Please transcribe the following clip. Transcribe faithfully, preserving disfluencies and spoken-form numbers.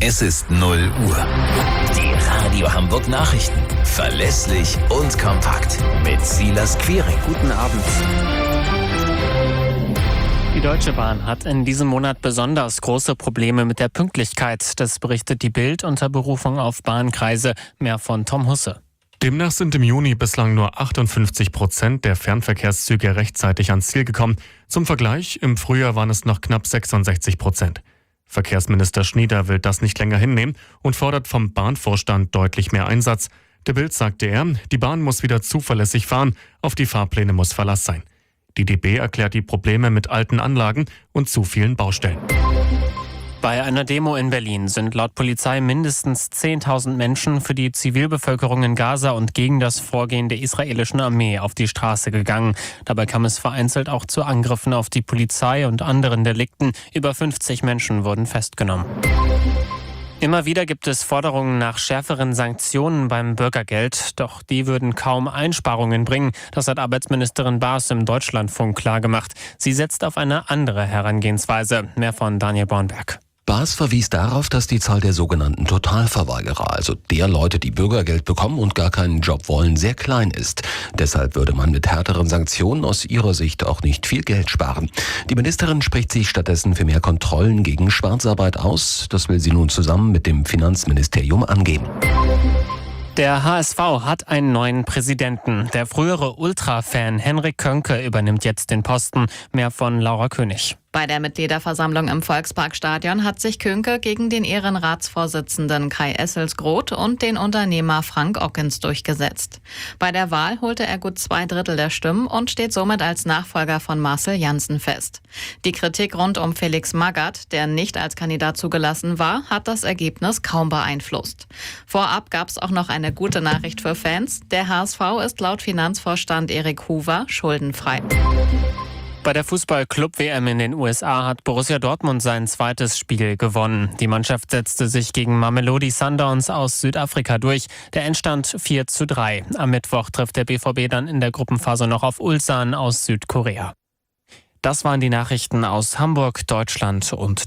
Es ist null Uhr. Die Radio Hamburg Nachrichten. Verlässlich und kompakt. Mit Silas Quiring. Guten Abend. Die Deutsche Bahn hat in diesem Monat besonders große Probleme mit der Pünktlichkeit. Das berichtet die Bild unter Berufung auf Bahnkreise. Mehr von Tom Husse. Demnach sind im Juni bislang nur achtundfünfzig Prozent der Fernverkehrszüge rechtzeitig ans Ziel gekommen. Zum Vergleich, im Frühjahr waren es noch knapp sechsundsechzig Prozent. Verkehrsminister Schnieder will das nicht länger hinnehmen und fordert vom Bahnvorstand deutlich mehr Einsatz. Der Bild sagte er, die Bahn muss wieder zuverlässig fahren, auf die Fahrpläne muss Verlass sein. Die D B erklärt die Probleme mit alten Anlagen und zu vielen Baustellen. Bei einer Demo in Berlin sind laut Polizei mindestens zehntausend Menschen für die Zivilbevölkerung in Gaza und gegen das Vorgehen der israelischen Armee auf die Straße gegangen. Dabei kam es vereinzelt auch zu Angriffen auf die Polizei und anderen Delikten. Über fünfzig Menschen wurden festgenommen. Immer wieder gibt es Forderungen nach schärferen Sanktionen beim Bürgergeld. Doch die würden kaum Einsparungen bringen. Das hat Arbeitsministerin Baas im Deutschlandfunk klargemacht. Sie setzt auf eine andere Herangehensweise. Mehr von Daniel Bornberg. Baas verwies darauf, dass die Zahl der sogenannten Totalverweigerer, also der Leute, die Bürgergeld bekommen und gar keinen Job wollen, sehr klein ist. Deshalb würde man mit härteren Sanktionen aus ihrer Sicht auch nicht viel Geld sparen. Die Ministerin spricht sich stattdessen für mehr Kontrollen gegen Schwarzarbeit aus. Das will sie nun zusammen mit dem Finanzministerium angehen. Der H S V hat einen neuen Präsidenten. Der frühere Ultra-Fan Henrik Könke übernimmt jetzt den Posten. Mehr von Laura König. Bei der Mitgliederversammlung im Volksparkstadion hat sich Könke gegen den Ehrenratsvorsitzenden Kai Esselsgroth und den Unternehmer Frank Ockens durchgesetzt. Bei der Wahl holte er gut zwei Drittel der Stimmen und steht somit als Nachfolger von Marcel Janssen fest. Die Kritik rund um Felix Magath, der nicht als Kandidat zugelassen war, hat das Ergebnis kaum beeinflusst. Vorab gab es auch noch eine gute Nachricht für Fans. Der H S V ist laut Finanzvorstand Erik Hoover schuldenfrei. Bei der Fußball-Club-W M in den U S A hat Borussia Dortmund sein zweites Spiel gewonnen. Die Mannschaft setzte sich gegen Mamelodi Sundowns aus Südafrika durch. Der Endstand vier zu drei. Am Mittwoch trifft der B V B dann in der Gruppenphase noch auf Ulsan aus Südkorea. Das waren die Nachrichten aus Hamburg, Deutschland und